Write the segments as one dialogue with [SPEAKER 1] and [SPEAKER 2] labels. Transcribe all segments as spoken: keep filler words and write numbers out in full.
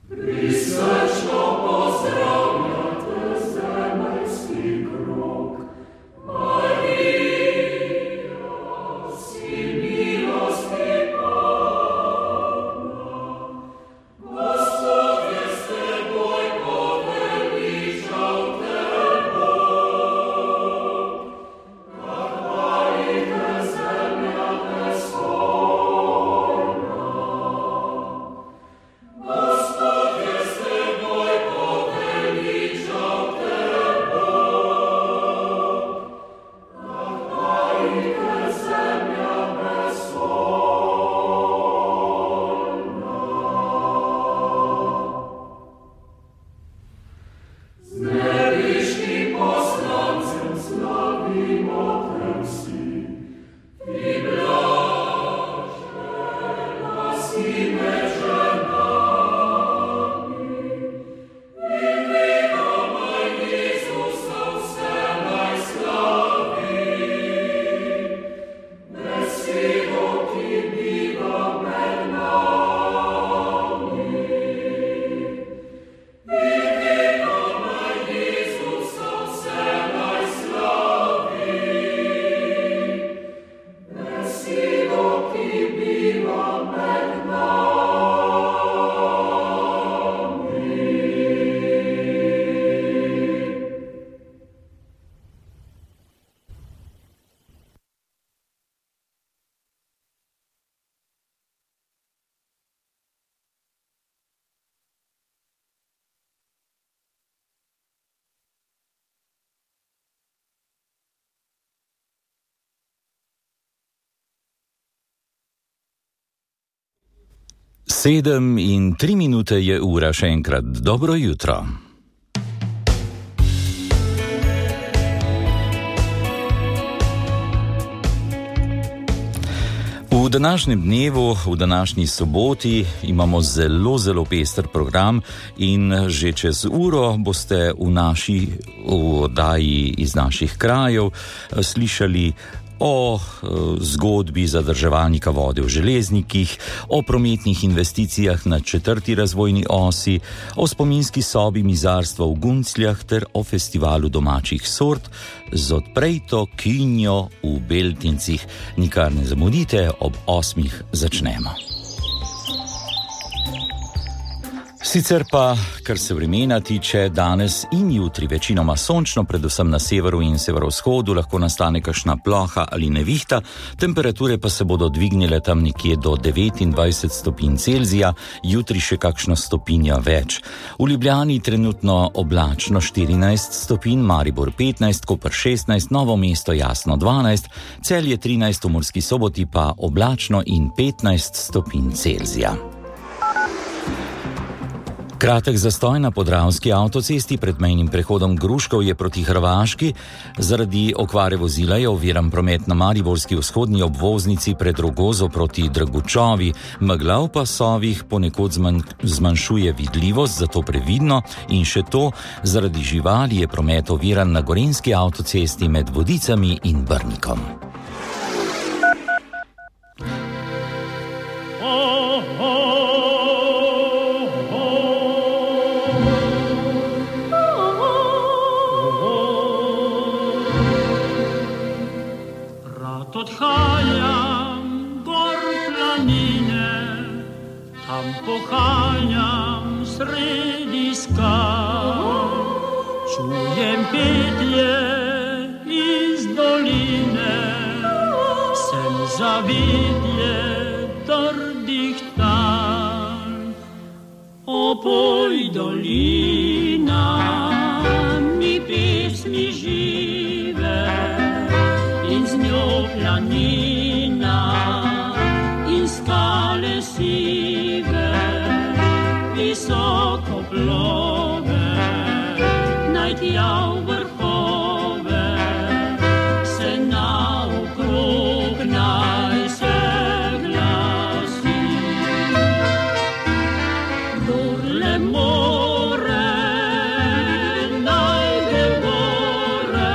[SPEAKER 1] Sedem in tri minute je ura, še enkrat dobro jutro. V današnjem dnevu, v današnji soboti imamo zelo, zelo pester program in že čez uro boste v naši v oddaji iz naših krajev slišali o zgodbi zadrževalnika vode v železnikih, o prometnih investicijah na četrti razvojni osi, o spominski sobi mizarstva v Guncljah ter o festivalu domačih sort z odprejto kinjo v Beltincih. Nikar ne zamudite, ob osmih začnemo. Sicer pa, kar se vremena tiče, danes in jutri večinoma sončno, predvsem na severu in severovzhodu lahko nastane kakšna ploha ali nevihta, temperature pa se bodo dvignile tam nekje do devetindvajset stopinj Celzija, jutri še kakšno stopinja več. V Ljubljani trenutno oblačno štirinajst stopinj, Maribor petnajst, Koper šestnajst, Novo mesto jasno dvanajst, Celje trinajst, v Murski Soboti pa oblačno in petnajst stopinj Celzija. Kratek zastoj na podravski avtocesti pred mejnim prehodom Gruškov je proti Hrvaški. Zaradi okvare vozila je oviran promet na mariborski vzhodni obvoznici pred Rogozo proti Dragučovi. Megla v pasovih ponekod zman, zmanjšuje vidljivost, zato previdno. In še to, zaradi živali je promet oviran na gorenjski avtocesti med Vodicami in Brnikom.
[SPEAKER 2] Pohanjam sredi skal, čujem petje iz doline, sem zavidje trdih tal. Opoj dolina, mi pesmi žive in z njo planina in skale sive. Visoko plove, naj tja v vrhove, se naokrog naj se glasi. Kdor le more, naj gre gore,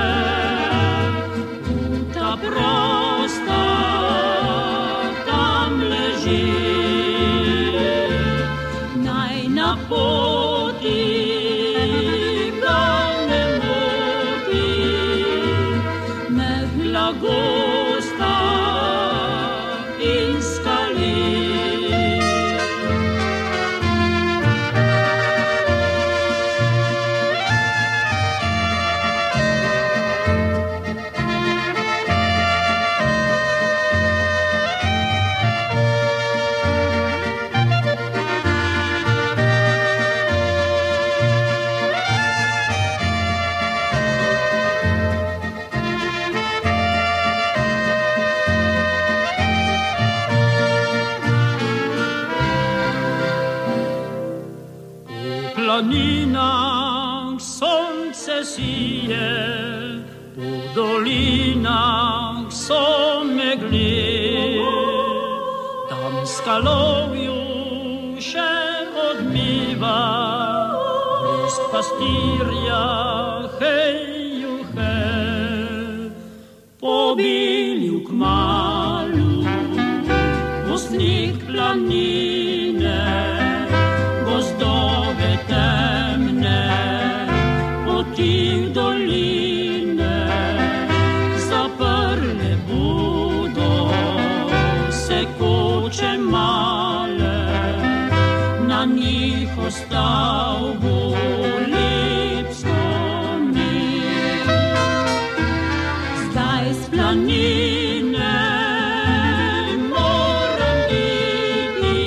[SPEAKER 2] v ta prosta tam leži. Naj naj na poti ga ne moti, megla gosta in skali. Planinah sonce sije, po dolinah so megli, tam skalovju še odmiva, list pastirja, hej, juhe, pobilju kmalu, gostnik planine, gozdove temne, poti doline, zaprle bodo se koče male, na njih ostal bo lep spomin. Zdaj s planine moram iti,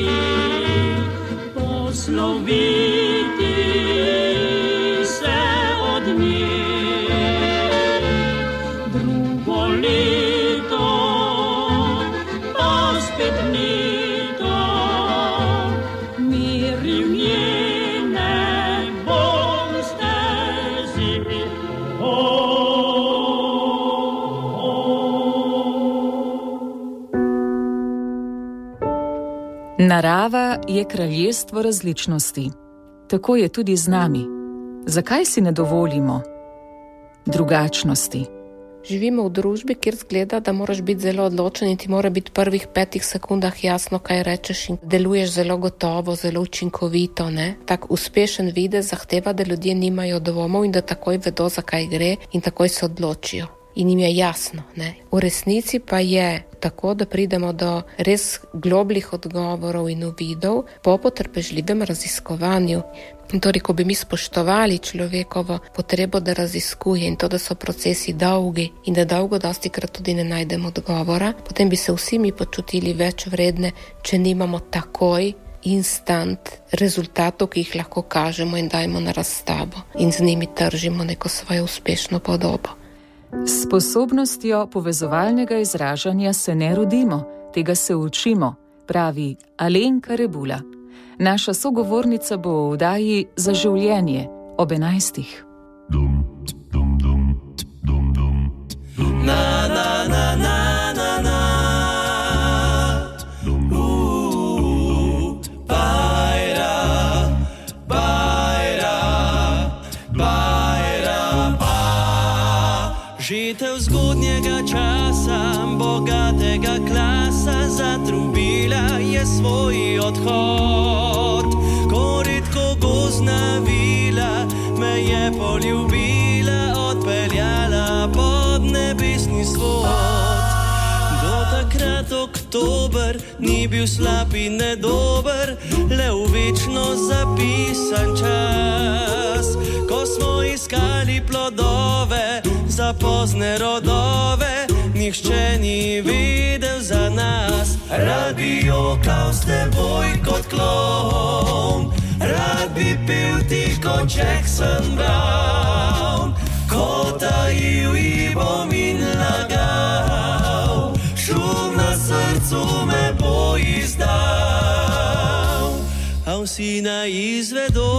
[SPEAKER 2] posloviti se od njih. Drugo leto pa spet ni to, miri v njene bom stezi.
[SPEAKER 3] Narava je kraljestvo različnosti. Tako je tudi z nami. Zakaj si ne dovolimo drugačnosti?
[SPEAKER 4] Živimo v družbi, kjer zgleda, da moraš biti zelo odločen in ti mora biti v prvih petih sekundah jasno, kaj rečeš in deluješ zelo gotovo, zelo učinkovito, ne? Tak uspešen videz zahteva, da ljudje nimajo dvomov in da takoj vedo, zakaj gre in takoj se odločijo. In jim je jasno, ne? V resnici pa je tako, da pridemo do res globljih odgovorov in uvidov po potrpežljivem raziskovanju. Torej, ko bi mi spoštovali človekovo potrebo, da raziskuje in to, da so procesi dolgi in da dolgo dosti krat tudi ne najdemo odgovora, potem bi se vsi mi počutili več vredne, če nimamo takoj instant rezultatov, ki jih lahko kažemo in dajemo na razstavo in z njimi tržimo neko svojo uspešno podobo.
[SPEAKER 3] S sposobnostjo povezovalnega izražanja se ne rodimo, tega se učimo, pravi Alenka Rebula. Naša sogovornica bo v oddaji Za življenje ob enajstih.
[SPEAKER 5] Dum, dum, dum, dum, dum. Na, na, na, na, na, na. Dum, uh, bajra, bajra, bajra, ba. Žitev zgodnjega časa, bogatega klasa, zatrubila je svoj odhod. Ko redko gozdna vila me je poljubila, odpeljala pod nebesni svod. Do takrat oktober ni bil slab in nedober, le v večno zapisan čas. Ko smo iskali plodove za pozne rodove, nihče ni vedel za nas. Rad bi jokal s teboj kot klon, rad bi pil ti kot Jackson Brown, ko tajil ji bom in lagal, šum na srcu me bo izdal. A vsi naj izvedo,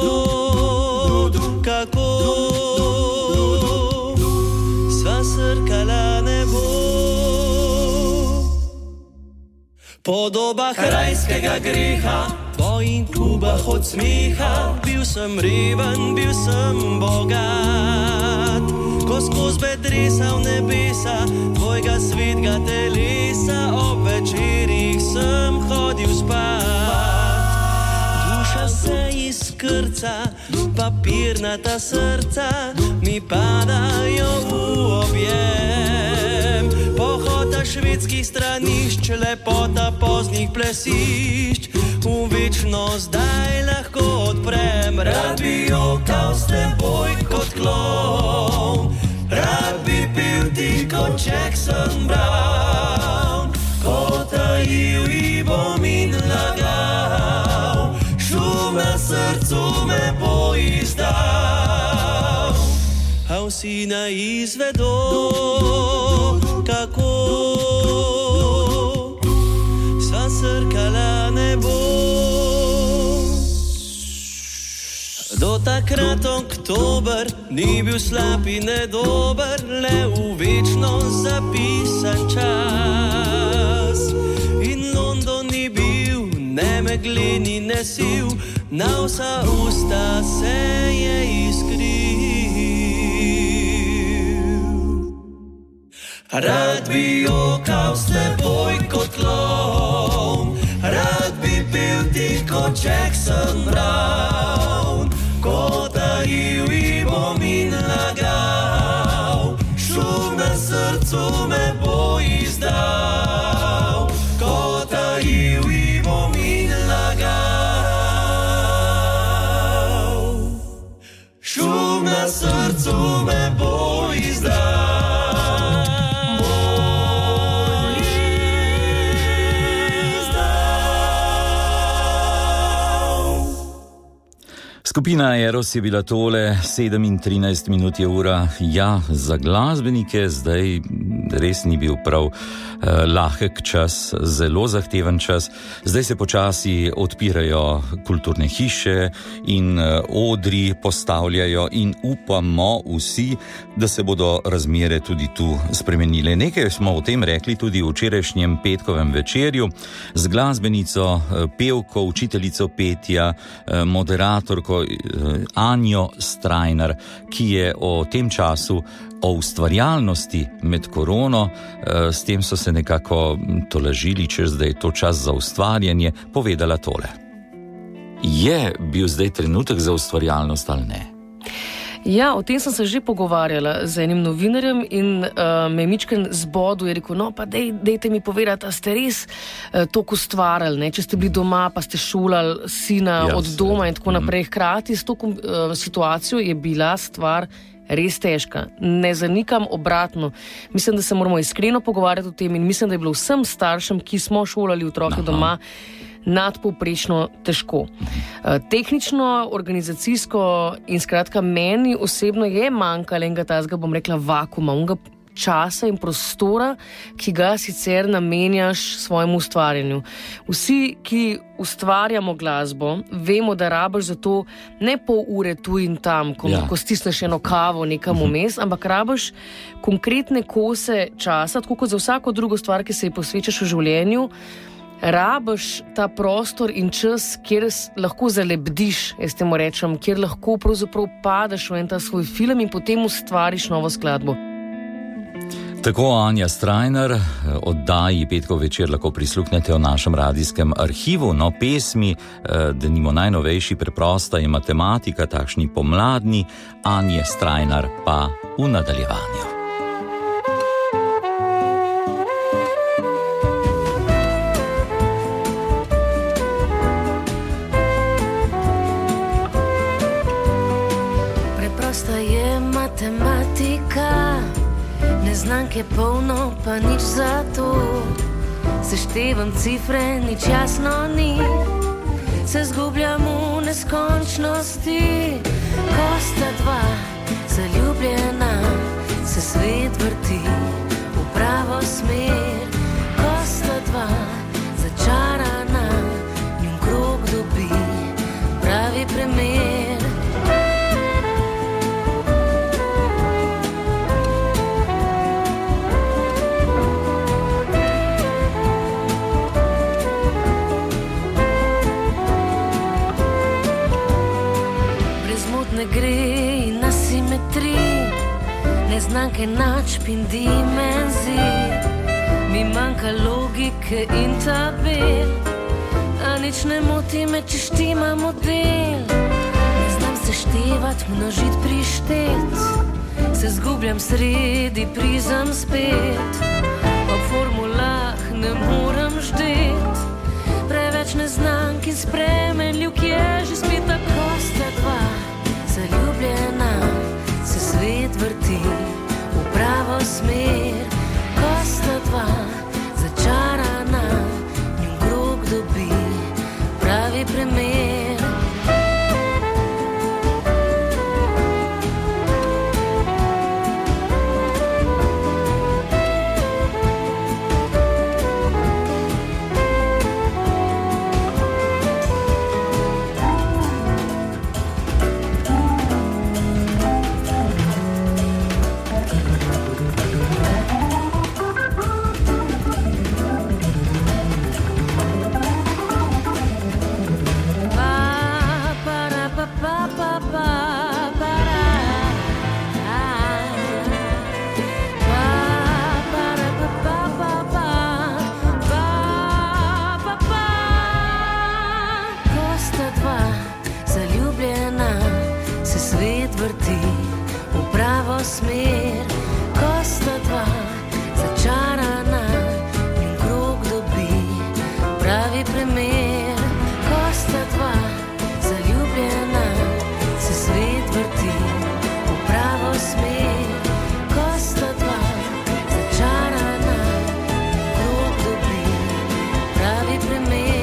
[SPEAKER 5] kako sva srkala nebo. Podobah rajskega greha, boj in kubah od smeha, bil sem reven, bil sem bogat. Ko skoz bedresal nebesa tvojega svetega telesa, ob večerih sem hodil spat. Duša se ji krca, papirnata srca mi padajo v objem. Pohota švedskih stranišč, lepota poznih plesišč, v večnost zdaj lahko odprem. Rad bi jokal s teboj kot klon, rad bi pil ti kot Jackson Brown, ko tajil i bom in lagal, šum na srcu me bo izdal. A vsi na izvedo, kako sva srkala nebo. Do takrat oktober ni bil slab in nedober, le v večnost zapisan čas. In London ni bil ne meglen in ne siv, na vsa usta se je iskril. Rad bi jokal s teboj kot klon, rad bi bil ti kot Jackson Brown, ko tajil i bom in lagal, šum na srcu me bo izdal, ko tajil i bom in lagal, šum na srcu me bo izdal.
[SPEAKER 1] Skupina Eros je bila tole, sedem in trinajst minut je ura. Ja, za glasbenike zdaj res ni bil prav eh, lahek čas, zelo zahteven čas. Zdaj se počasi odpirajo kulturne hiše in eh, odri postavljajo in upamo vsi, da se bodo razmere tudi tu spremenile. Nekaj smo o tem rekli tudi v včerajšnjem petkovem večerju z glasbenico, eh, pevko, učiteljico petja, eh, moderatorko Anjo Strajnar, ki je o tem času, o ustvarjalnosti med korono, s tem so se nekako tolažili, čez da je to čas za ustvarjanje, povedala tole. Je bil zdaj trenutek za ustvarjalnost ali ne?
[SPEAKER 6] Ja, o tem sem se že pogovarjala z enim novinarjem in uh, me je mičken zbodel, je rekel, no pa dej, dejte mi povedati, a ste res uh, toliko ustvarjali, ne? Če ste bili doma, pa ste šolali sina ja, od doma in tako naprej. Hkrati s to uh, situacijo je bila stvar res težka. Ne zanikam, obratno. Mislim, da se moramo iskreno pogovarjati o tem in mislim, da je bilo vsem staršem, ki smo šolali otroke Aha. doma, nadpovprečno težko. Tehnično, organizacijsko in skratka meni osebno je manjkalo enega tazga, bom rekla, vakuma, unga časa in prostora, ki ga sicer namenjaš svojemu ustvarjanju. Vsi, ki ustvarjamo glasbo, vemo, da rabiš za to ne pol ure tu in tam, ko, ja. ko stisneš eno kavo nekam vmes, ampak rabiš konkretne kose časa, tako kot za vsako drugo stvar, ki se ji posvečaš v življenju, rabiš ta prostor in čas, kjer lahko zalebdiš, jaz temu rečem, kjer lahko pravzaprav padeš v en ta svoj film in potem ustvariš novo skladbo.
[SPEAKER 1] Tako Anja Strajnar, oddaji Petkov večer lahko prisluhnete v našem radijskem arhivu, no pesmi, denimo najnovejši Preprosta je matematika, takšni pomladni, Anje Strajnar pa v nadaljevanju.
[SPEAKER 7] Preprosta je matematika, neznanke polno, pa nič za to. Seštevam cifre, nič jasno ni, se zgubljam v neskončnosti. Ko sta dva zaljubljena, se svet vrti v pravo smer. Ko sta dva začarana, njun krog dobi pravi premer. Ne gre na simetriji, neznanke načb in dimenzij. Mi manjka logike in tabel, a nič ne moti me, če štima model. Seštevat, množit, prištet, se zgubljam sredi prizem spet. O formulah ne moram ždet, preveč neznank in spremenljiv, ki je že spet tako sta dva. Zaljubljena se svet vrti v pravo smer, ko sta dva začarana, njun krog dobi pravi primer. Smer, ko sta dva začarana, njun krog dobi pravi primer. Ko sta dva zaljubljena, se svet vrti v pravo smer. Ko sta dva začarana, njun krog dobi pravi primer.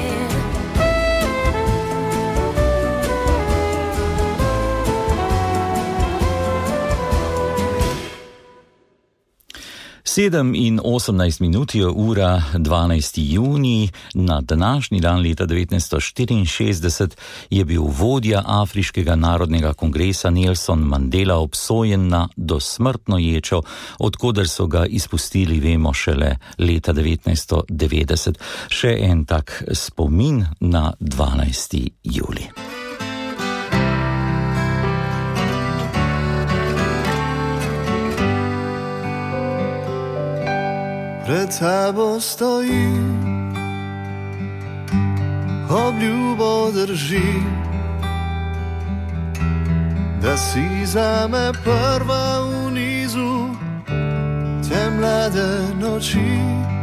[SPEAKER 1] sedem in osemnajst minut je ura, dvanajsti junij. Na današnji dan leta devetnajststo štiriinšestdeset je bil vodja Afriškega narodnega kongresa Nelson Mandela obsojen na dosmrtno ječo, od koder so ga izpustili, vemo, šele leta devetnajststo devetdeset. Še en tak spomin na dvanajsti julij.
[SPEAKER 8] Pred tabo stoji, obljubo drži, da si zame prva v nizu te mlade noči.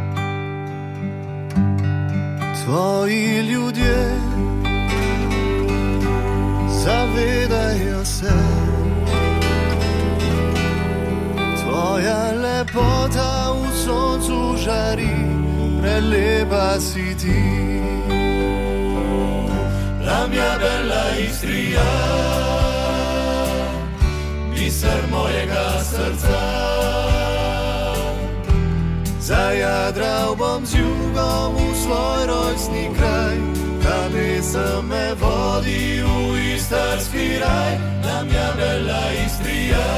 [SPEAKER 8] Tvoji ljudje zavedajo se, tvoja lepota v soncu žari, prelepa si ti. La mia bella Istria, biser mojega srca. Zajadral bom z jugom v svoj rojstni kraj, ta pesem me vodi v istarski raj. La mia bella Istria,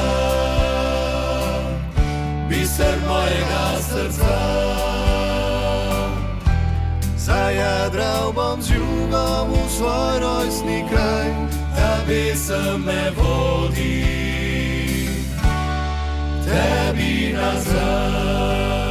[SPEAKER 8] biser mojega srca. Zajadral bom z jugom v svoj rojstni kraj, ta pesem me vodi tebi nazaj.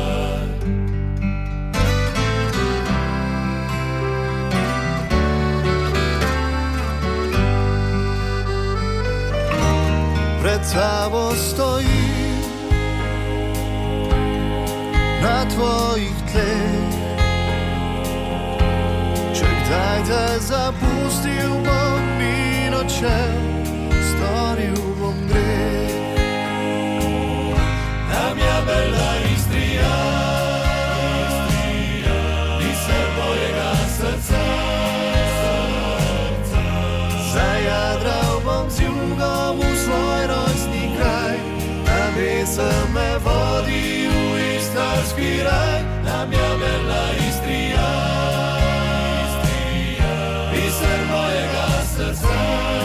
[SPEAKER 8] Pred tabo stoji, na tvojih tleh, če kdaj te zapustil bom in odšel, storil bom greh. La mia bella Istria, biser mojega srca. Zajadral bom z jugom v svoj rojstni kraj, ta pesem me vodi v istarski raj. La mia bella Istria, biser mojega srca.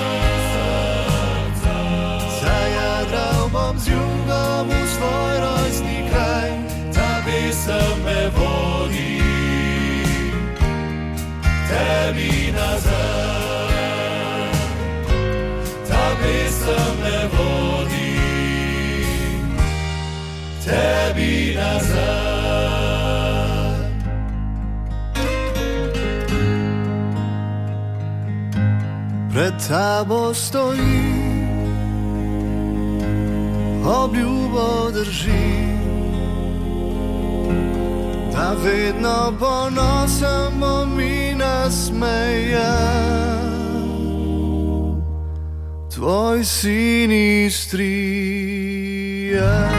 [SPEAKER 8] Zajadral bom z jugom v svoj rojstni kraj, ta pesem me vodi tebi nazaj. Ta pesem me vodi tebi nazaj. pred tabo stoji, obljubo drži, da vedno ponosen bo mi nasmeja. Tvoj sin Istrija.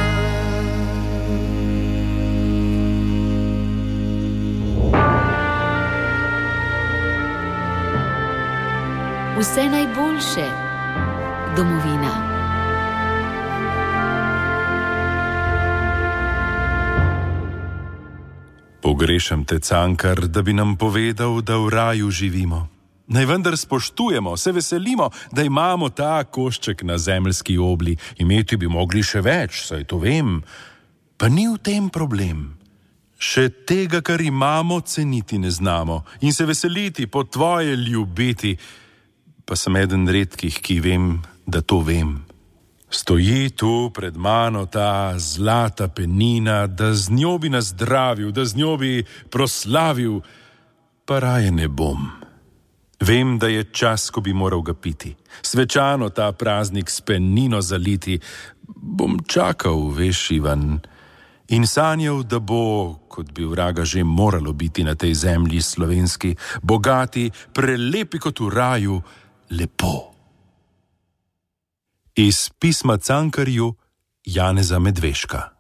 [SPEAKER 9] Vse najboljše, domovina.
[SPEAKER 10] Pogrešam te, Cankar, da bi nam povedal, da v raju živimo. Naj vendar spoštujemo, se veselimo, da imamo ta košček na zemeljski obli. Imeti bi mogli še več, saj to vem. Pa ni v tem problem. Še tega, kar imamo, ceniti ne znamo in se veseliti, po tvoje ljubiti. Pa sem eden redkih, ki vem, da to vem. Stoji tu pred mano ta zlata penina, da z njo bi nas zdravil, da z njo bi proslavil, pa raje ne bom. Vem, da je čas, ko bi moral ga piti. Svečano ta praznik s penino zaliti. Bom čakal, veš, Ivan, in sanjal, da bo, kot bi vraga že moralo biti na tej zemlji slovenski, bogati, prelepi kot v raju, lepo. Iz pisma Cankarju Janeza Medveška.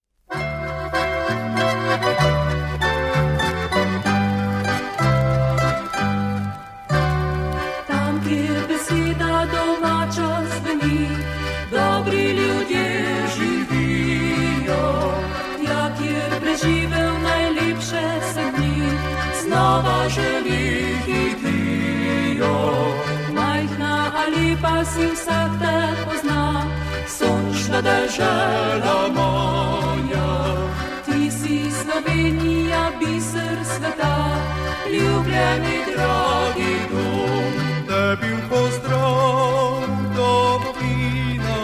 [SPEAKER 2] Tam, kjer beseda domača zveni, dobri ljudje živijo. Tja, kjer preživel najlepše se dni, znova želi hitijo. Majhna ali pa si vsak te pozna, sončna dežela moja. Ti si Slovenija, biser sveta, ljubljeni dragi dom.
[SPEAKER 8] Tebi v pozdrav, domovina,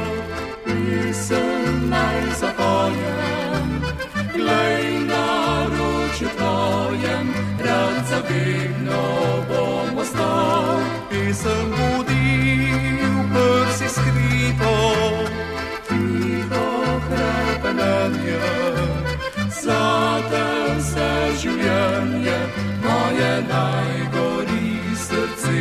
[SPEAKER 2] Pisem naj zapojem, glej naročju tvojem, rad za vedno bom ostal.
[SPEAKER 8] Pisem budi v prsi skrito,
[SPEAKER 2] Tiho hrepenenje, zate vse življenje, moje najgori srce.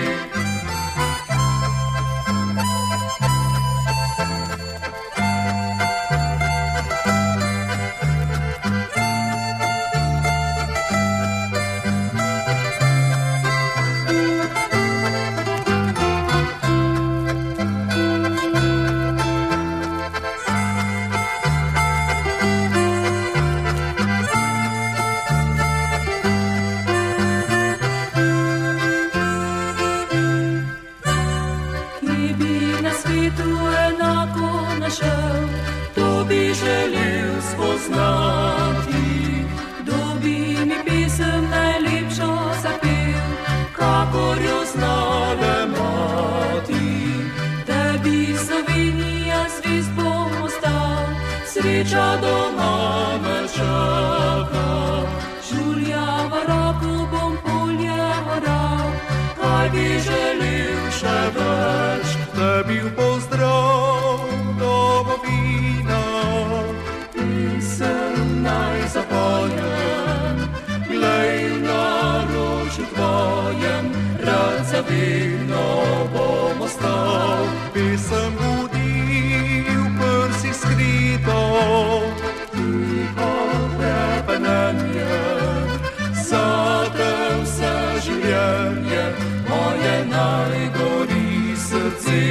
[SPEAKER 2] To bi želel spoznati, dobi mi pisem najlepšo zapel, kakor jo znale mati. Tebi Slovenija zvest bom ostal, sreča doma me čaka. Žuljava roko bom polje oral, kaj bi želel še več.
[SPEAKER 8] tebi v pozdrav, domovina.
[SPEAKER 2] Pisem naj zapojem, glej v naročju tvojem, rad za vedno bom ostal.
[SPEAKER 8] Pisem budi v prsi skrito,
[SPEAKER 2] tiho hrepenenje, zate vse življenje, moje najgori srce.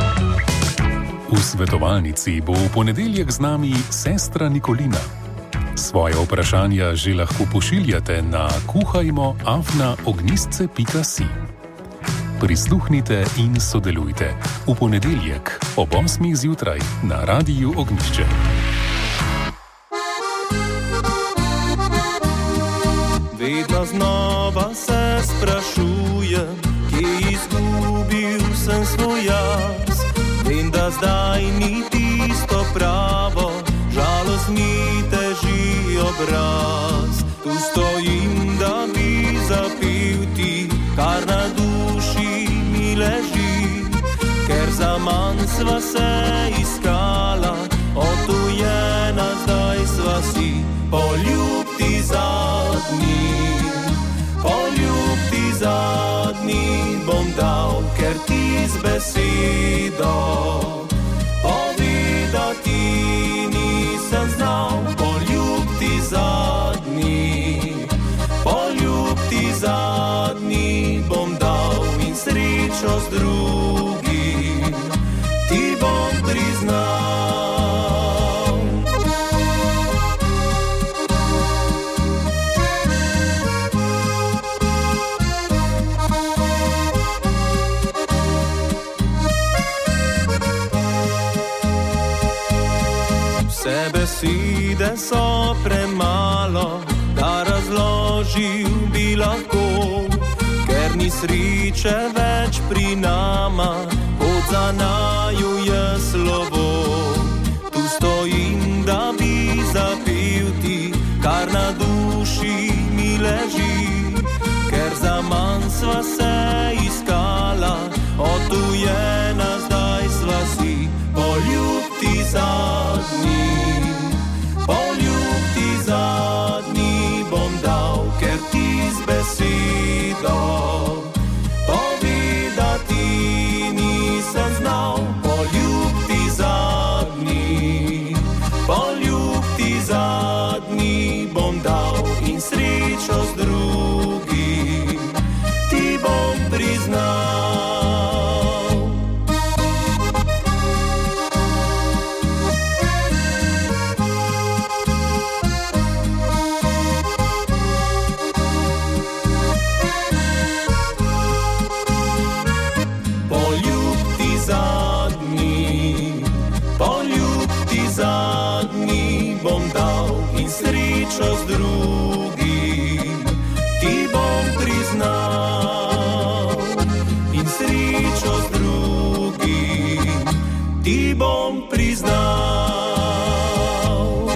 [SPEAKER 10] V svetovalnici bo v ponedeljek z nami sestra Nikolina. Svoje vprašanja že lahko pošiljate na kuhajmo afna ognistce pika si. Prisluhnite in sodelujte v ponedeljek ob osmih zjutraj na Radiu Ognjišče.
[SPEAKER 5] Vedno znova se sprašujem, kje izgubil sem svoj jaz. Vem, da zdaj ni tisto pravo, žalost mi teži obraz. Tu stojim, da bi zapil ti, kar na duši mi leži. Ker zaman sva se iskala, odtujena zdaj sva si. Poljub ti zadnji, poljub ti zadnji bom dal, ker ti z besedo povedati nisem znal. Poljub ti zadnji, poljub ti zadnji bom dal in srečo z drugim ti bom priznal. Besede so premalo, da razložil bi lahko, ker ni sreče več pri nama, kot za naju je slovo. Tu stojim, da bi zapil ti, kar na duši mi leži, ker zaman sva se iskala, odtujena zdaj sva si. Poljub ti zadnji, poljub ti zadnji bom dal, ker ti z besedo povedati nisem znal. Poljub ti zadnji, poljub ti zadnji bom dal in srečo z drugim ti bom priznal. Srečo z drugim ti bom priznal in srečo z drugim ti bom priznal.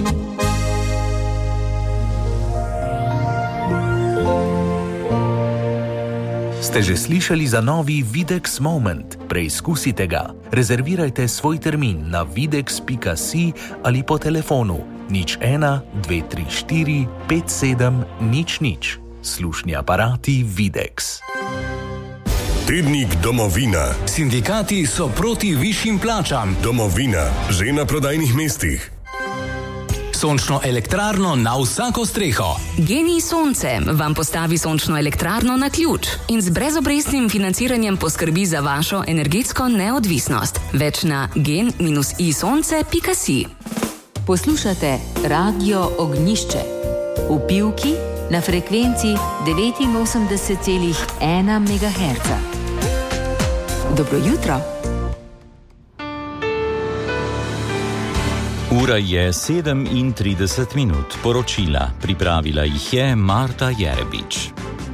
[SPEAKER 11] Ste že slišali za novi Videx Moment? Preizkusite ga. Rezervirajte svoj termin na videx pika si ali po telefonu nič ena, dve, tri, štiri, pet, sedem, nič, nič. Slušni aparati Videx.
[SPEAKER 12] Tednik Domovina.
[SPEAKER 13] Sindikati so proti višjim plačam.
[SPEAKER 12] Domovina, že na prodajnih mestih.
[SPEAKER 13] Sončno elektrarno na vsako streho.
[SPEAKER 14] Genij Sonce vam postavi sončno elektrarno na ključ in z brezobrestnim financiranjem poskrbi za vašo energetsko neodvisnost. Več na gen i sonce pika si.
[SPEAKER 9] Poslušate Radio Ognjišče v Pivki na frekvenci devetinosemdeset celih ena megaherca. Dobro jutro.
[SPEAKER 1] Ura je sedemintrideset minut. Poročila pripravila jih je Marta Jerebič.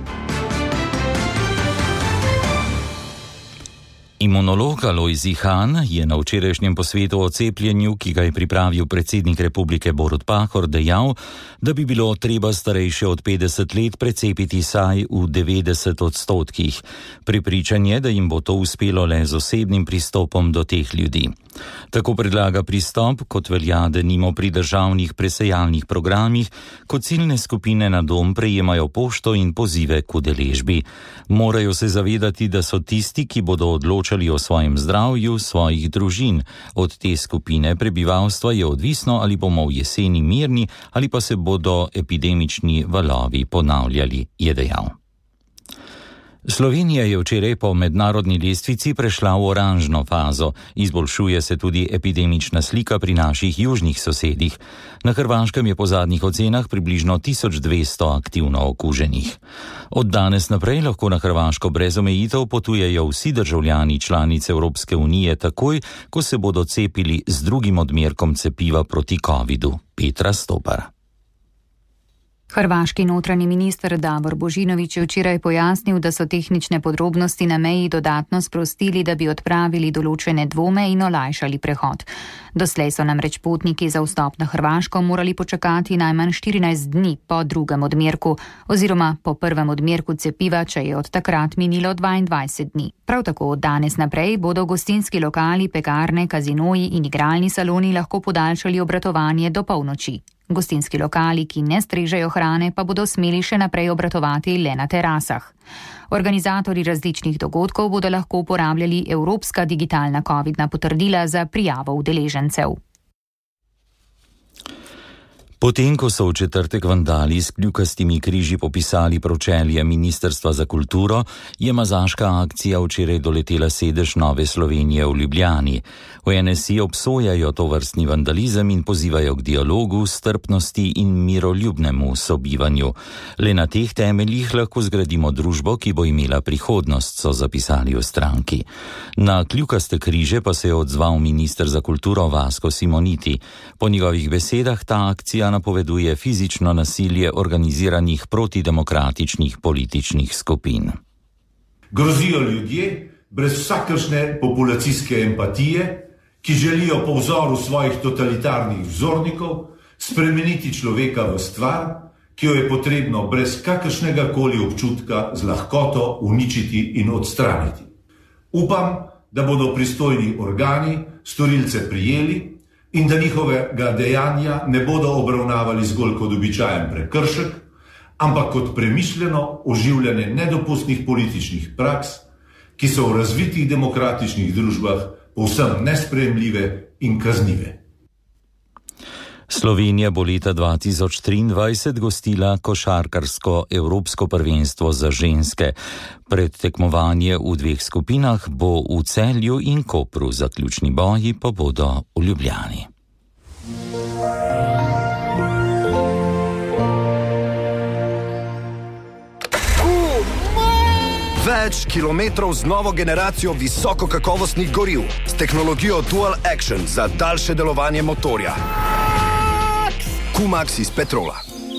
[SPEAKER 1] Imunolog Alojz Han je na včerajšnjem posvetu o cepljenju, ki ga je pripravil predsednik republike Borut Pahor, dejal, da bi bilo treba starejše od petdeset let precepiti saj v devetdeset odstotkih. Prepričan je, da jim bo to uspelo le z osebnim pristopom do teh ljudi. Tako predlaga pristop, kot velja denimo pri državnih presejalnih programih, ko ciljne skupine na dom prejemajo pošto in pozive k udeležbi. Morajo se zavedati, da so tisti, ki bodo odločali o svojem zdravju, svojih družin. Od te skupine prebivalstva je odvisno, ali bomo v jeseni mirni ali pa se bodo epidemični valovi ponavljali, je dejal. Slovenija je včeraj po mednarodni lestvici prešla v oranžno fazo. Izboljšuje se tudi epidemična slika pri naših južnih sosedih. Na Hrvaškem je po zadnjih ocenah približno tisoč dvesto aktivno okuženih. Od danes naprej lahko na Hrvaško brez omejitev potujejo vsi državljani članic Evropske unije takoj, ko se bodo cepili z drugim odmerkom cepiva proti covidu. Petra Stopar.
[SPEAKER 15] Hrvaški notranji minister Davor Božinović je včeraj pojasnil, da so tehnične podrobnosti na meji dodatno sprostili, da bi odpravili določene dvome in olajšali prehod. Doslej so namreč potniki za vstop na Hrvaško morali počakati najmanj štirinajst dni po drugem odmerku oziroma po prvem odmerku cepiva, če je od takrat minilo dvaindvajset dni. Prav tako od danes naprej bodo gostinski lokali, pekarne, kazinoji in igralni saloni lahko podaljšali obratovanje do polnoči. Gostinski lokali, ki ne strežejo hrane, pa bodo smeli še naprej obratovati le na terasah. Organizatorji različnih dogodkov bodo lahko uporabljali evropska digitalna covidna potrdila za prijavo udeležencev.
[SPEAKER 1] Potem, ko so v četrtek vandali s kljukastimi križi popisali pročelje Ministrstva za kulturo, je mazaška akcija včeraj doletela sedež Nove Slovenije v Ljubljani. V N S I obsojajo tovrstni vandalizem in pozivajo k dialogu, strpnosti in miroljubnemu sobivanju. Le na teh temeljih lahko zgradimo družbo, ki bo imela prihodnost, so zapisali v stranki. Na kljukaste križe pa se je odzval minister za kulturo Vasko Simoniti. Po njegovih besedah ta akcija napoveduje fizično nasilje organiziranih protidemokratičnih političnih skupin.
[SPEAKER 16] Grozijo ljudje brez vsakršne populacijske empatije, ki želijo po vzoru svojih totalitarnih vzornikov spremeniti človeka v stvar, ki jo je potrebno brez kakršnega koli občutka z lahkoto uničiti in odstraniti. Upam, da bodo pristojni organi storilce prijeli in da njihovega dejanja ne bodo obravnavali zgolj kot običajen prekršek, ampak kot premišljeno oživljanje nedopustnih političnih praks, ki so v razvitih demokratičnih družbah povsem nesprejemljive in kaznive.
[SPEAKER 1] Slovenija bo leta dva tisoč triindvajset gostila košarkarsko evropsko prvenstvo za ženske. Predtekmovanje v dveh skupinah bo v Celju in Kopru, zaključni boji pa bodo v Ljubljani.
[SPEAKER 17] Več kilometrov z novo generacijo visokokakovostnih goriv s tehnologijo Dual Action za daljše delovanje motorja. Q-Max iz Petrola.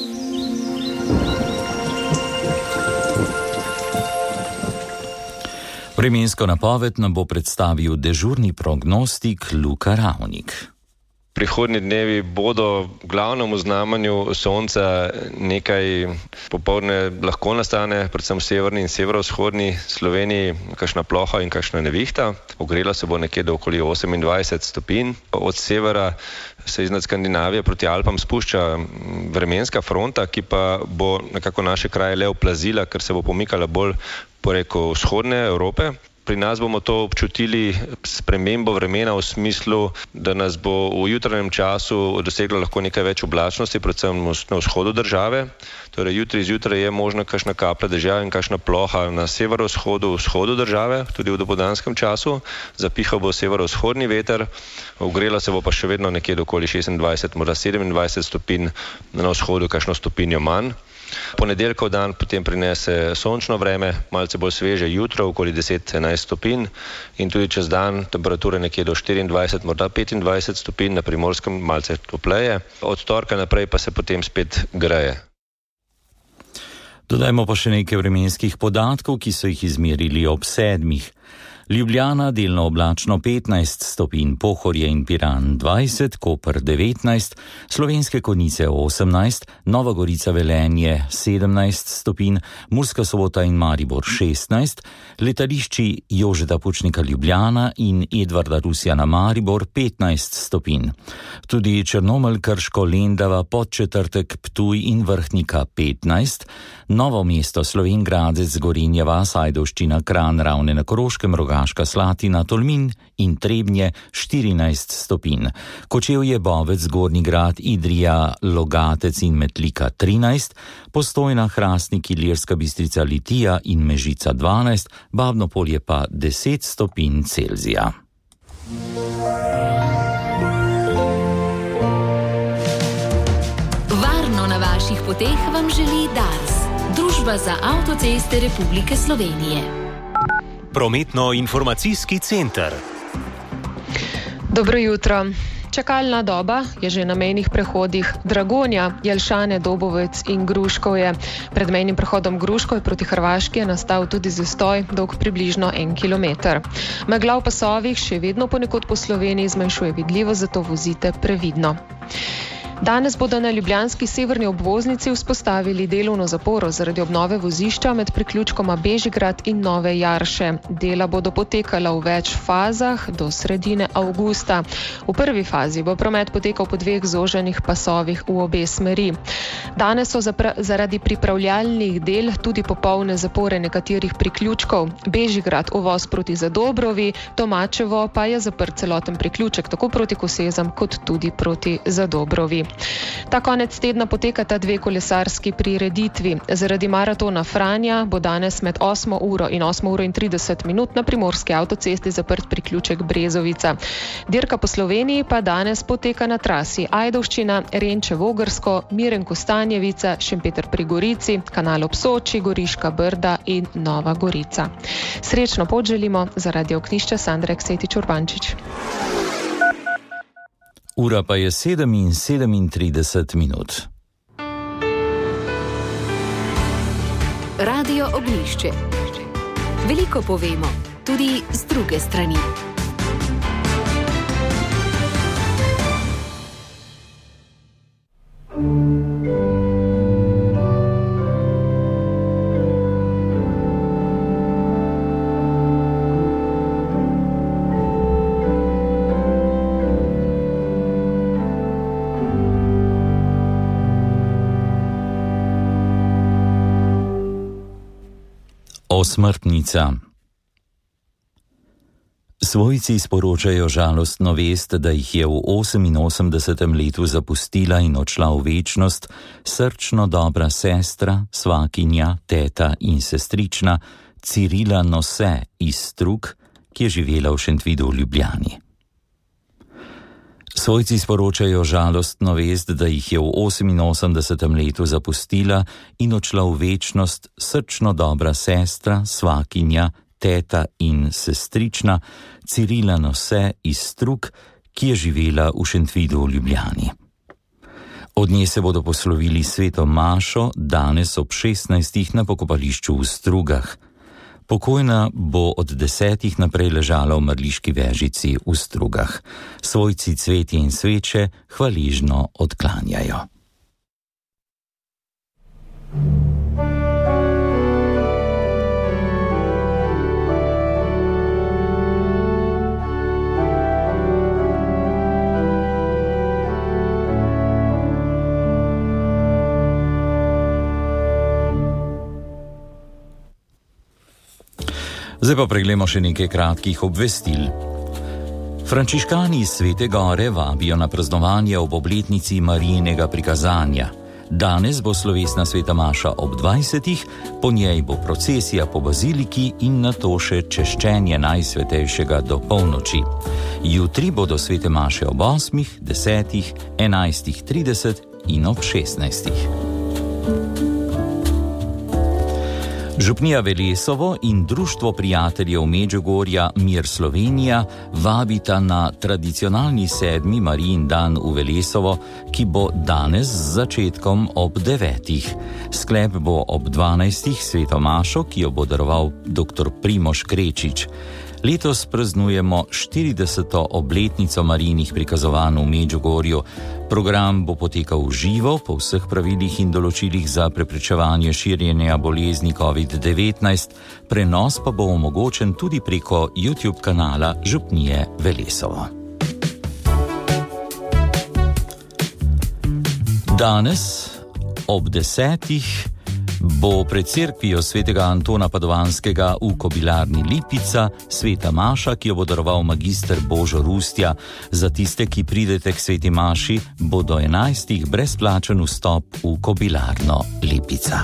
[SPEAKER 1] Vremensko napoved nam bo predstavil dežurni prognostik Luka Ravnik.
[SPEAKER 18] Prihodnji dnevi bodo v glavnem v znamenju sonca, nekaj popoldne lahko nastane, predvsem v severni in severovzhodni Sloveniji, kakšna ploha in kakšna nevihta. Ogrela se bo nekje do okoli osemindvajset stopinj. Od severa se iznad Skandinavije proti Alpam spušča vremenska fronta, ki pa bo nekako naše kraje le oplazila, ker se bo pomikala bolj preko vzhodne Evrope. Pri nas bomo to občutili spremembo vremena v smislu, da nas bo v jutranjem času doseglo lahko nekaj več oblačnosti, predvsem na vzhodu države. Torej jutri zjutraj je možno kakšna kaplja dežja in kakšna ploha na severovzhodu, vzhodu države, tudi v dopoldanskem času. Zapihal bo severovzhodni veter, ogrela se bo pa še vedno nekje do okoli šestindvajset, morda sedemindvajset stopinj, na vzhodu kakšno stopinjo manj. Ponedeljkov dan potem prinese sončno vreme, malce bolj sveže jutro, okoli deset do enajst stopinj in tudi čez dan temperature nekje do štiriindvajset, morda petindvajset stopinj, na Primorskem malce topleje. Od torka naprej pa se potem spet greje.
[SPEAKER 1] Dodajmo pa še nekaj vremenskih podatkov, ki so jih izmerili ob sedmih. Ljubljana delno oblačno petnajst stopinj, Pohorje in Piran dvajset, Koper devetnajst, Slovenske Konjice osemnajst, Nova Gorica Velenje sedemnajst stopinj, Murska Sobota in Maribor šestnajst, letališči Jožeta Pučnika Ljubljana in Edvarda Rusjana Maribor petnajst stopinj. Tudi Črnomelj, Krško, Lendava, Podčetrtek, Ptuj in Vrhnika petnajst, Novo mesto, Slovenj Gradec, Gorenja vas, Ajdovščina, Kranj, Ravne na Koroškem, Rogaška Rogaška Slatina, Tolmin in Trebnje štirinajst stopinj. Kočevje, Bovec, Gornji Grad, Idrija, Logatec in Metlika trinajst, Postojna, Hrastnik, Ilirska Bistrica, Litija in Mežica dvanajst, Babno Polje pa deset stopinj Celzija.
[SPEAKER 9] Varno na vaših poteh vam želi Dars, Družba za avtoceste Republike Slovenije.
[SPEAKER 13] Prometno-informacijski center.
[SPEAKER 19] Dobro jutro. Čakalna doba je že na mejnih prehodih Dragonja, Jelšane, Dobovec in Gruškovje. Pred mejnim prehodom Gruškovje proti Hrvaški je nastal tudi zastoj, dolg približno en kilometer. Megla v pasovih še vedno ponekod po Sloveniji zmanjšuje vidljivost, zato vozite previdno. Danes bodo na ljubljanski severni obvoznici vzpostavili delovno zaporo zaradi obnove vozišča med priključkoma Bežigrad in Nove Jarše. Dela bodo potekala v več fazah do sredine avgusta. V prvi fazi bo promet potekal po dveh zoženih pasovih v obe smeri. Danes so zapra- zaradi pripravljalnih del tudi popolne zapore nekaterih priključkov. Bežigrad uvoz proti Zadobrovi, Tomačevo pa je zaprt celoten priključek tako proti Kosezam kot tudi proti Zadobrovi. Ta konec tedna potekata dve kolesarski prireditvi. Zaradi maratona Franja bo danes med osmo uro in osmo uro in trideset minut na primorski avtocesti zaprt priključek Brezovica. Dirka po Sloveniji pa danes poteka na trasi Ajdovščina, Renče-Vogrsko, Miren-Kostanjevica, Šempeter pri Gorici, Kanal ob Soči, Goriška Brda in Nova Gorica. Srečno pot želimo za Radio Ognjišče Sandra Eksetič Urbančič.
[SPEAKER 1] Ura pa je sedem in sedemintrideset minut.
[SPEAKER 9] Radio Ognjišče. Veliko povemo, tudi z druge strani.
[SPEAKER 1] Osmrtnica. Svojci sporočajo žalostno vest, da jih je v oseminosemdesetem letu zapustila in odšla v večnost srčno dobra sestra, svakinja, teta in sestrična Cirila Nose iz Strug, ki je živela v Šentvidu v Ljubljani. Svojci sporočajo žalostno vest, da jih je v oseminosemdesetem letu zapustila in odšla v večnost srčno dobra sestra, svakinja, teta in sestrična Cirila Nose iz Strug, ki je živela v Šentvidu v Ljubljani. Od nje se bodo poslovili sveto mašo danes ob šestnajstih na pokopališču v Strugah. Pokojna bo od desetih naprej ležala v mrliški vežici v Strugah. Svojci cvetje in sveče hvaležno odklanjajo. Zdaj pa pregledamo še nekaj kratkih obvestil. Frančiškani iz Svete Gore vabijo na praznovanje ob obletnici Marijinega prikazanja. Danes bo slovesna sveta maša ob dvajsetih, po njej bo procesija po baziliki in nato še češčenje Najsvetejšega do polnoči. Jutri bodo svete maše ob osmih, desetih, enajstih trideset in ob šestnajstih. Župnija Velesovo in Društvo prijateljev Medžugorja Mir Slovenija vabita na tradicionalni sedmi Marijin dan v Velesovo, ki bo danes z začetkom ob devetih. Sklep bo ob dvanajstih sveto mašo, ki jo bo daroval doktor Primož Krečič. Letos praznujemo štirideseto obletnico Marijinih prikazovanj v Medžugorju. Program bo potekal v živo po vseh pravilih in določilih za preprečevanje širjenja bolezni covid devetnajst, prenos pa bo omogočen tudi preko YouTube kanala Župnije Velesovo. Danes ob desetih bo pred cerkvijo svetega Antona Padovanskega v Kobilarni Lipica sveta maša, ki jo bo daroval magister Božo Rustja. Za tiste, ki pridete k sveti maši, bo do enajstih brezplačen vstop v Kobilarno Lipica.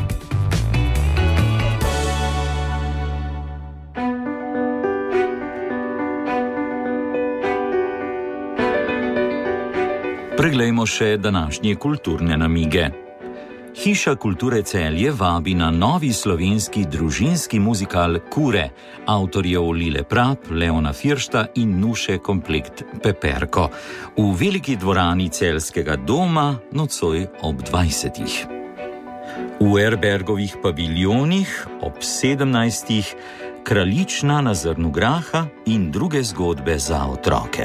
[SPEAKER 1] Preglejmo še današnje kulturne namige. Hiša kulture Celje vabi na novi slovenski družinski muzikal Kure, avtorjev Lile Prap, Leona Firšta in Nuše Komplekt Peperko, v veliki dvorani Celjskega doma nocoj ob dvajsetih. V Erbergovih paviljonih ob sedemnajstih Kraljična na zrnu graha in druge zgodbe za otroke.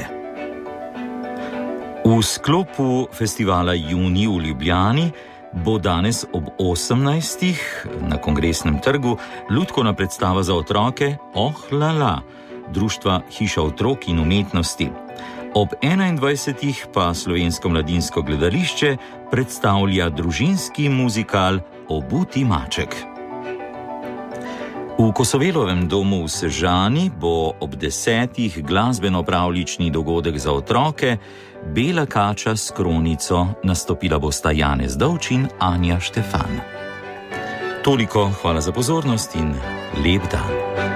[SPEAKER 1] V sklopu festivala Junij v Ljubljani bo danes ob osemnajstih na Kongresnem trgu lutkovna predstava za otroke Oh la la, društva Hiša otrok in umetnosti. Ob enaindvajsetih pa Slovensko mladinsko gledališče predstavlja družinski muzikal Obuti maček. V Kosovelovem domu v Sežani bo ob desetih glasbeno-pravljični dogodek za otroke Bela kača s kronico, nastopila bosta Janez Dovč in Anja Štefan. Toliko, hvala za pozornost in lep dan.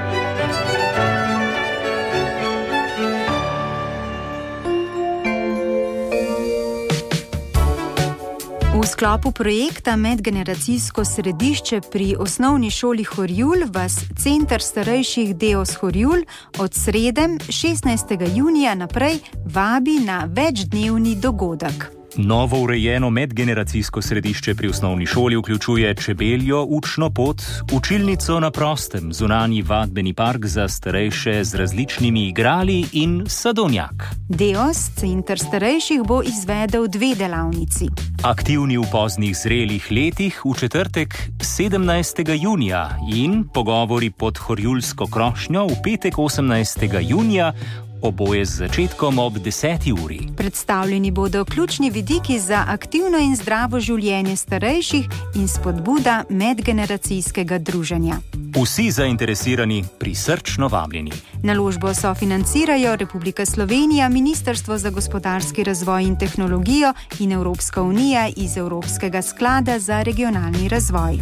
[SPEAKER 20] V sklopu projekta Medgeneracijsko središče pri osnovni šoli Horjul vas Center starejših Deos Horjul od srede šestnajstega junija naprej vabi na večdnevni dogodek.
[SPEAKER 21] Novo urejeno medgeneracijsko središče pri osnovni šoli vključuje čebeljo učno pot, učilnico na prostem, zunanji vadbeni park za starejše z različnimi igrali in sadovnjak.
[SPEAKER 20] Deos, Center starejših, bo izvedel dve delavnici.
[SPEAKER 21] Aktivni v poznih zrelih letih v četrtek sedemnajstega junija in pogovori pod Horjulsko krošnjo v petek osemnajstega junija, oboje z začetkom ob deseti uri.
[SPEAKER 20] Predstavljeni bodo ključni vidiki za aktivno in zdravo življenje starejših in spodbuda medgeneracijskega druženja.
[SPEAKER 21] Vsi zainteresirani prisrčno vabljeni.
[SPEAKER 20] Naložbo sofinancirajo Republika Slovenija, Ministrstvo za gospodarski razvoj in tehnologijo in Evropska unija iz Evropskega sklada za regionalni razvoj.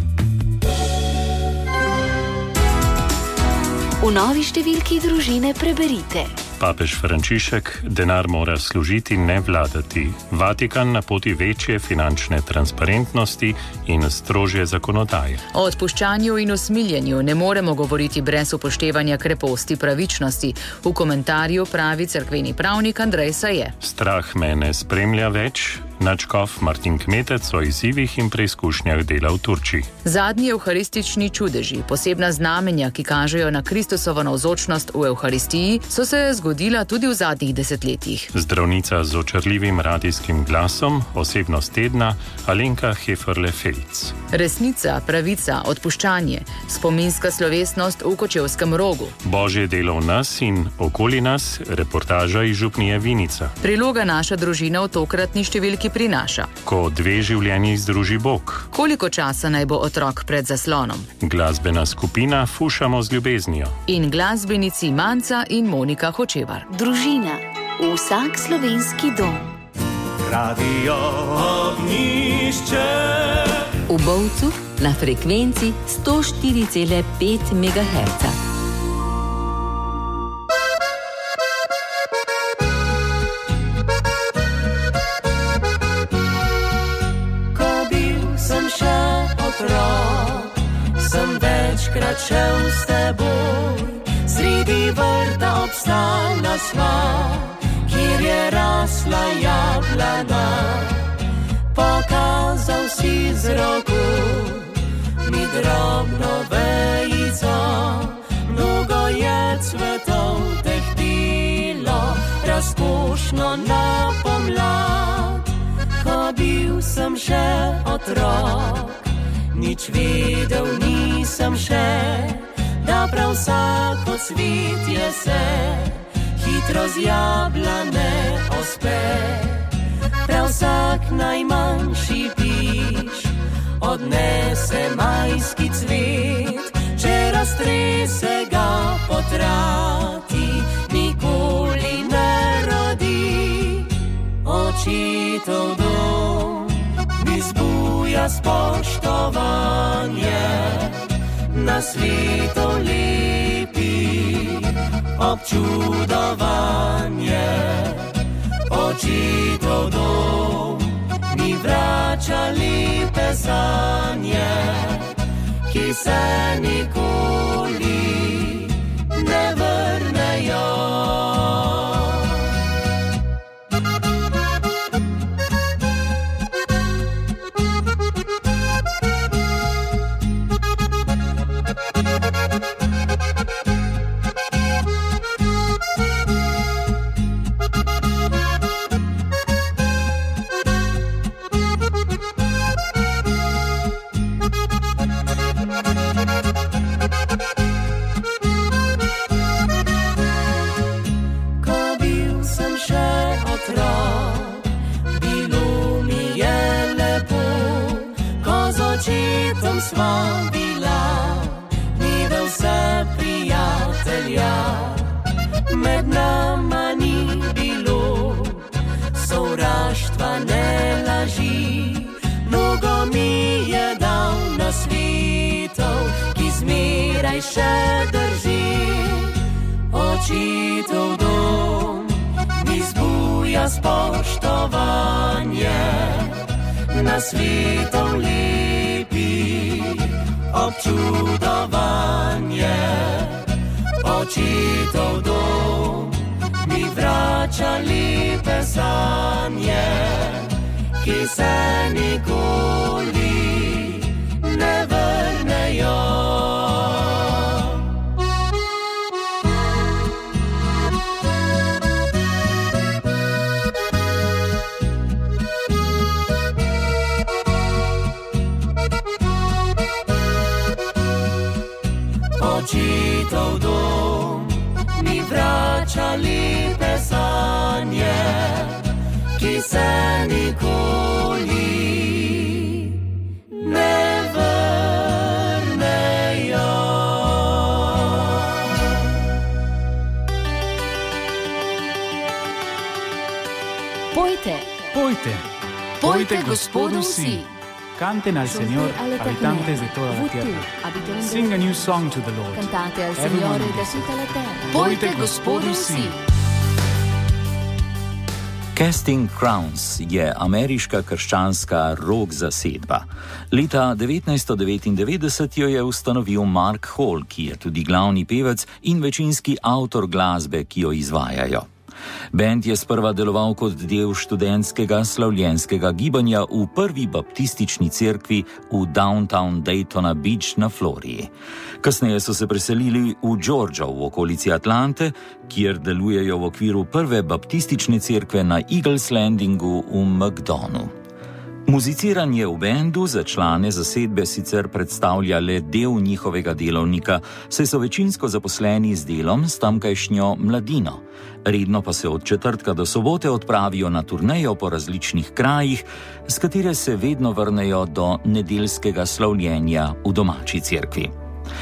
[SPEAKER 9] V novi številki družine preberite.
[SPEAKER 22] Papež Frančišek: denar mora služiti, ne vladati. Vatikan na poti večje finančne transparentnosti in strožje zakonodaje.
[SPEAKER 23] O odpuščanju in usmiljenju ne moremo govoriti brez upoštevanja kreposti pravičnosti. V komentarju pravi cerkveni pravnik Andrej Saje.
[SPEAKER 22] Strah me ne spremlja več. Nadškof Martin Kmetec o izzivih in preizkušnjah dela v Turčiji.
[SPEAKER 23] Zadnji evharistični čudeži, posebna znamenja, ki kažejo na Kristusovo navzočnost v Evharistiji, so se zgodila tudi v zadnjih desetletjih.
[SPEAKER 22] Zdravnica z očarljivim radijskim glasom, osebnost tedna Alenka Heferle-Felc.
[SPEAKER 23] Resnica, pravica, odpuščanje, spominska slovesnost v Kočevskem rogu.
[SPEAKER 22] Božje delo v nas in okoli nas, reportaža iz župnije Vinica.
[SPEAKER 23] Priloga Naša družina v tokratni številki prinaša.
[SPEAKER 22] Ko dve življenji združi Bog.
[SPEAKER 23] Koliko časa naj bo otrok pred zaslonom?
[SPEAKER 22] Glasbena skupina Fušamo z ljubeznijo.
[SPEAKER 23] In glasbenici Manca in Monika Hočevar.
[SPEAKER 9] Družina. Vsak slovenski dom.
[SPEAKER 5] Radio Ognišče.
[SPEAKER 24] V Bovcu na frekvenci sto štiri cela pet megaherca.
[SPEAKER 5] Sem večkrat šel s teboj, sredi vrta obstala sva, kjer je rasla jablana. Pokazal si z roko mi drobno vejico, mnogo je cvetov tehtilo, razkošno na pomlad. Ko bil sem še otrok, nič vedel nisem še, da prav vsako cvetje se hitro z jablane ospe. Prav vsak najmanjši piš odnese majski cvet, če raztrese ga potrati, nikoli ne rodi. Očitov dom mi zbuja spoštovanje, na svetu lepi občudovanje. Očitov dom mi vrača lepe sanje, ki se nikoli ne vrnejo. Sva bila, nive vse prijatelja, med nama ni bilo sovraštva, ne laži. Mnogo mi je dal na svetov, ki zmeraj še drži. Očitov dom mi zbuja spoštovanje, na svetov lepi občudovanje. Očitov dom mi vrača lepe sanje, ki se nikoli ne vrnejo. Očitov dom mi vrača lepe sanje, ki se nikoli ne vrnejo.
[SPEAKER 9] Pojte,
[SPEAKER 3] Pojte,
[SPEAKER 9] pojte Gospodu vsi.
[SPEAKER 3] Canten al Señor, habitantes de toda la tierra. Sing a new song to the Lord.
[SPEAKER 9] Cantate al Signore da tutta la terra.
[SPEAKER 3] Pojte Gospodu vsi.
[SPEAKER 1] Casting Crowns je ameriška krščanska rock zasedba. Leta devetnajststo devetindevetdeset jo je ustanovil Mark Hall, ki je tudi glavni pevec in večinski avtor glasbe, ki jo izvajajo. Band je sprva deloval kot del študentskega slavljenskega gibanja v prvi baptistični cerkvi v downtown Daytona Beach na Floriji. Kasneje so se preselili v Georgijo v okolici Atlante, kjer delujejo v okviru prve baptistične cerkve na Eagles Landingu v McDonu. Muziciranje v bendu za člane zasedbe sicer predstavlja le del njihovega delovnika, saj so večinsko zaposleni z delom s tamkajšnjo mladino. Redno pa se od četrtka do sobote odpravijo na turnejo po različnih krajih, s katere se vedno vrnejo do nedeljskega slavljenja v domači cerkvi.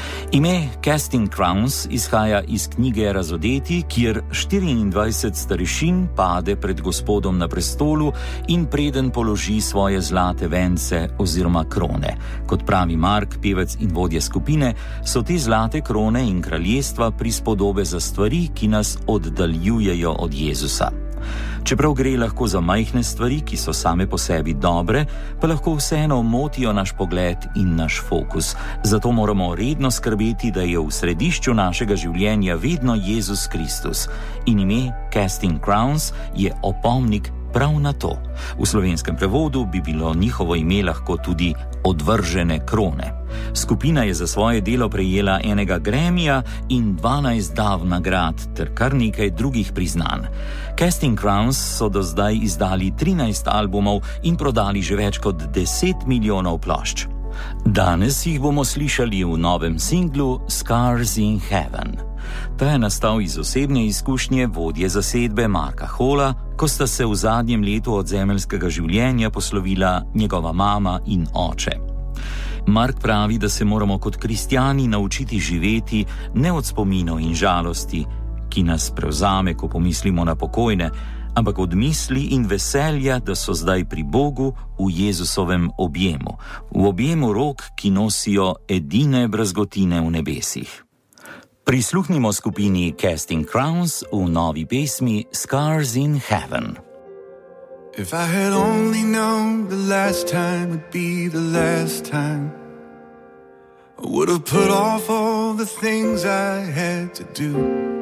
[SPEAKER 1] Ime Casting Crowns izhaja iz knjige Razodeti, kjer štiriindvajset starešin pade pred Gospodom na prestolu in preden položi svoje zlate vence oziroma krone. Kot pravi Mark, pevec in vodja skupine, so te zlate krone in kraljestva prispodobe za stvari, ki nas oddaljujejo od Jezusa. Čeprav gre lahko za majhne stvari, ki so same po sebi dobre, pa lahko vseeno motijo naš pogled in naš fokus. Zato moramo redno skrbeti, da je v središču našega življenja vedno Jezus Kristus. In ime Casting Crowns je opomnik prav na to. V slovenskem prevodu bi bilo njihovo ime lahko tudi Odvržene krone. Skupina je za svoje delo prejela enega Grammyja in dvanajst dav nagrad ter kar nekaj drugih priznanj. Casting Crowns so do zdaj izdali trinajst albumov in prodali že več kot deset milijonov plošč. Danes jih bomo slišali v novem singlu Scars in Heaven. Ta je nastal iz osebne izkušnje vodje zasedbe Marka Halla, ko sta se v zadnjem letu od zemeljskega življenja poslovila njegova mama in oče. Mark pravi, da se moramo kot kristjani naučiti živeti ne od spominov in žalosti, ki nas prevzame, ko pomislimo na pokojne, ampak od misli in veselja, da so zdaj pri Bogu v Jezusovem objemu, v objemu rok, ki nosijo edine brazgotine v nebesih. Prisluhnimo skupini Casting Crowns v novi pesmi Scars in Heaven.
[SPEAKER 2] If I had only known the last time would be the last time, I would have put off all the things I had to do.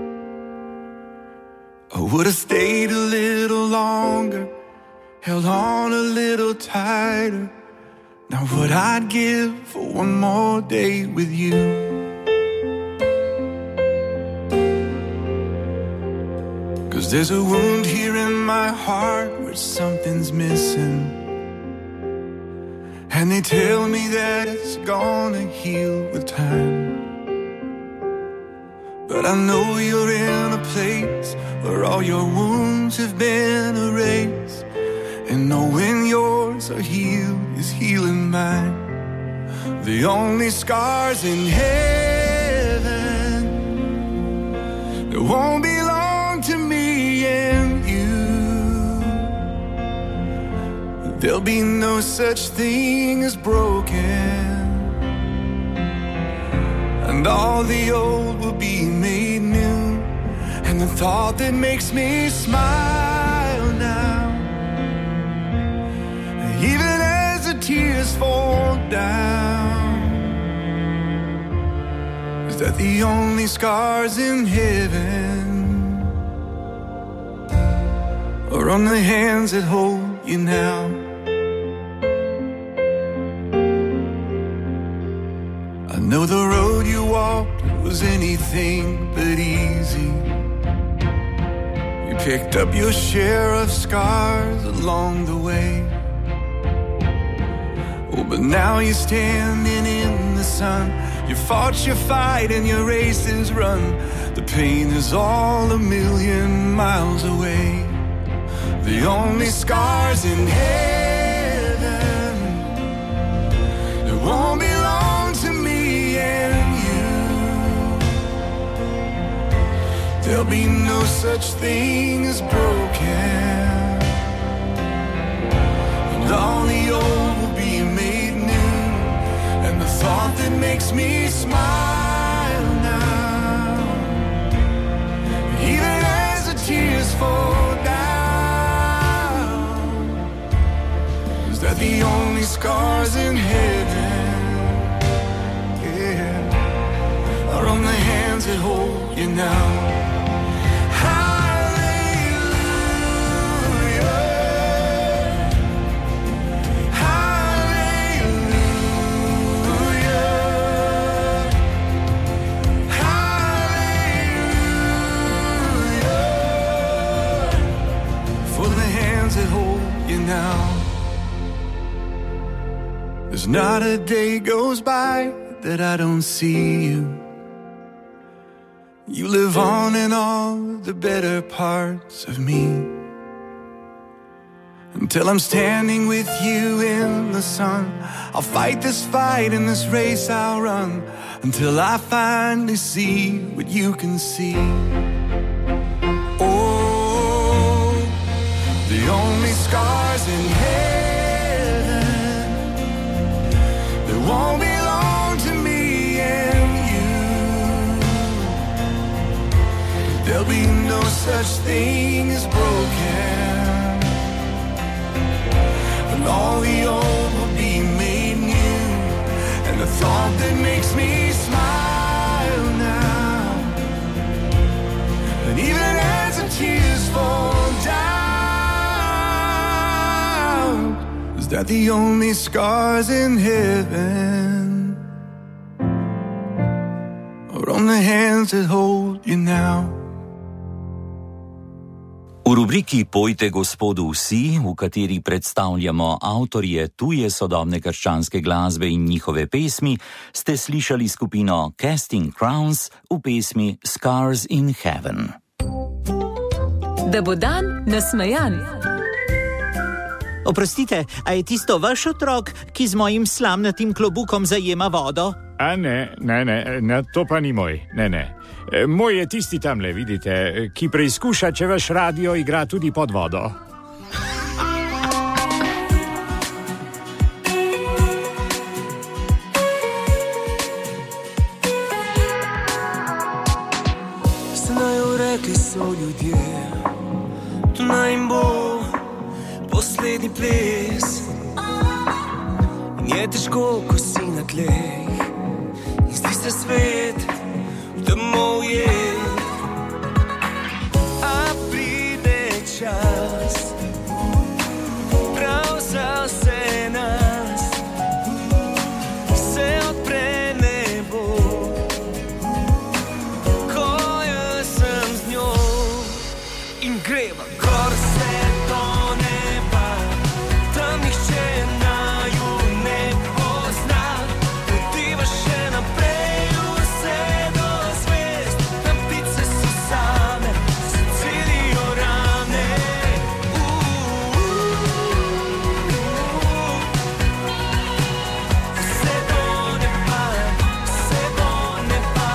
[SPEAKER 2] I would have stayed a little longer, held on a little tighter. Now what I'd give for one more day with you. Cause there's a wound here in my heart where something's missing, and they tell me that it's gonna heal with time. But I know you're in a place where all your wounds have been erased, and knowing yours are healed is healing mine. The only scars in heaven that won't belong to me and you. There'll be no such thing as broken, and all the old will be made new. And the thought that makes me smile now, even as the tears fall down, is that the only scars in heaven are on the hands that hold you now. I know the road you walked was anything but easy. You picked up your share of scars along the way. Oh, but now you're standing in the sun. You fought your fight and your race is run. The pain is all a million miles away. The only scars in heaven that won't belong to me and you. There'll be no such thing as broken, and all the old will be made new. And the thought that makes me smile now, even as the tears fall down, is that the only scars in heaven, yeah, are on the hands that hold you now. There's not a day goes by that I don't see you. You live on in all the better parts of me. Until I'm standing with you in the sun, I'll fight this fight in this race I'll run, until I finally see what you can see. Oh, the only scars in heaven that won't belong to me and you. There'll be no such thing as broken, and all the old will be made new. And the thought that makes me smile now, and even as the tears fall down, is that the only scars in heaven are on the hands that hold you now.
[SPEAKER 1] V rubriki Pojte Gospodu vsi, v kateri predstavljamo avtorje tuje sodobne krščanske glasbe in njihove pesmi, ste slišali skupino Casting Crowns v pesmi Scars in Heaven.
[SPEAKER 9] Da bo dan nasmejan.
[SPEAKER 4] Oprostite, a je tisto vaš otrok, ki z mojim slamnatim klobukom zajema vodo?
[SPEAKER 6] A ne, ne, ne, ne, to pa ni moj, ne, ne. Moj je tisti tamle, vidite, ki preizkuša, če vaš radio igra tudi pod vodo.
[SPEAKER 5] Znajo, rekli so ljudje, to naj jim bo poslednji ples. In je težko, ko si na tleh, in zdi se svet temo ujet. A pride čas, prav za vse nas, se odpre nebo, ko jaz sem z njo in greva gor se do neba, tam nihče naju ne pozna, potiva še naprej vse do zvezd, tam ptice so same, se celijo rane. Vse do neba, vse do neba,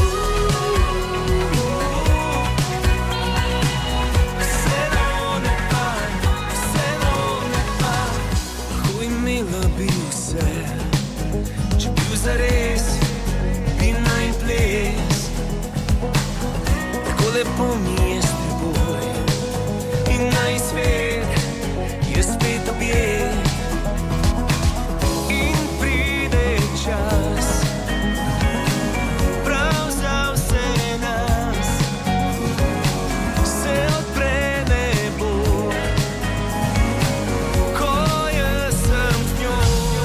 [SPEAKER 5] vse do neba, vse do neba. Lahko imela bi vse, če bil zares, bi naj ples. Tako lepo mi je s teboj in naj svet je spet objet. In pride čas, prav za vse nas, se odpre nebo, ko jaz sem z njo.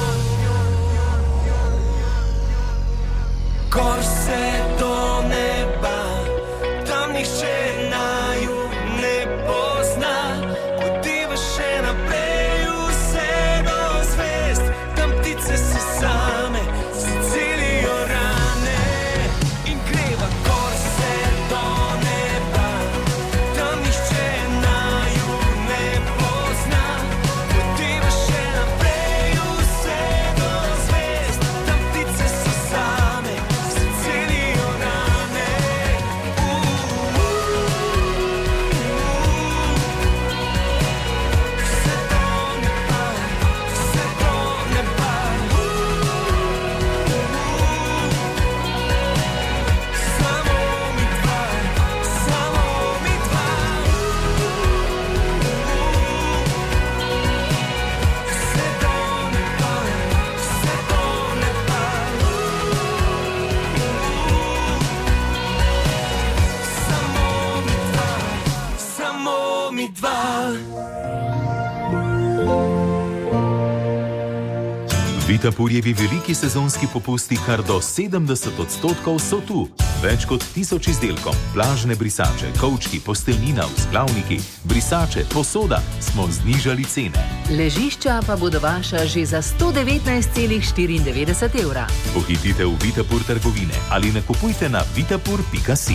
[SPEAKER 5] Gor se do neba, tam nihče naju ne pozna, potiva še naprej vse do zvezd, tam ptice so same, se celijo rane. In greva gor se do neba, tam nihče naju ne pozna, potiva še naprej vse do zvezd, tam ptice so same, se celijo rane. Vse do neba, vse do neba, samo mi dva, samo mi dva. Vse do neba, vse do neba, samo mi dva, samo mi dva.
[SPEAKER 7] Vitapurjevi veliki sezonski popusti kar do sedemdeset odstotkov so tu. Več kot tisoč izdelkom, plažne brisače, kovčki, posteljnina, vzglavniki, brisače, posoda smo znižali cene.
[SPEAKER 23] Ležišča pa bodo vaša že za sto devetnajst celih štiriindevetdeset evra.
[SPEAKER 7] Pohitite v Vitapur trgovine ali nakupujte na vitapur pika si.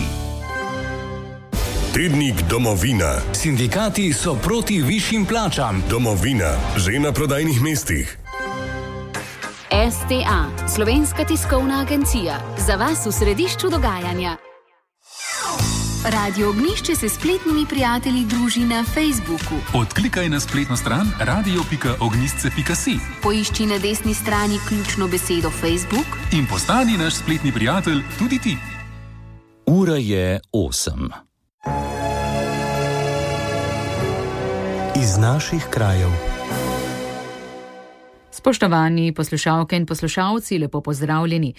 [SPEAKER 12] Tednik Domovina.
[SPEAKER 13] Sindikati so proti višjim plačam.
[SPEAKER 12] Domovina, že na prodajnih mestih.
[SPEAKER 9] S T A, Slovenska tiskovna agencija, za vas v središču dogajanja. Radio Ognjišče se s spletnimi prijatelji druži na Facebooku.
[SPEAKER 8] Odklikaj na spletno stran radio pika ognjišče pika si.
[SPEAKER 9] Poišči na desni strani ključno besedo Facebook
[SPEAKER 8] in postani naš spletni prijatelj tudi ti.
[SPEAKER 1] Ura je osem.
[SPEAKER 11] Iz naših krajev.
[SPEAKER 23] Spoštovani poslušalke in poslušalci, lepo pozdravljeni.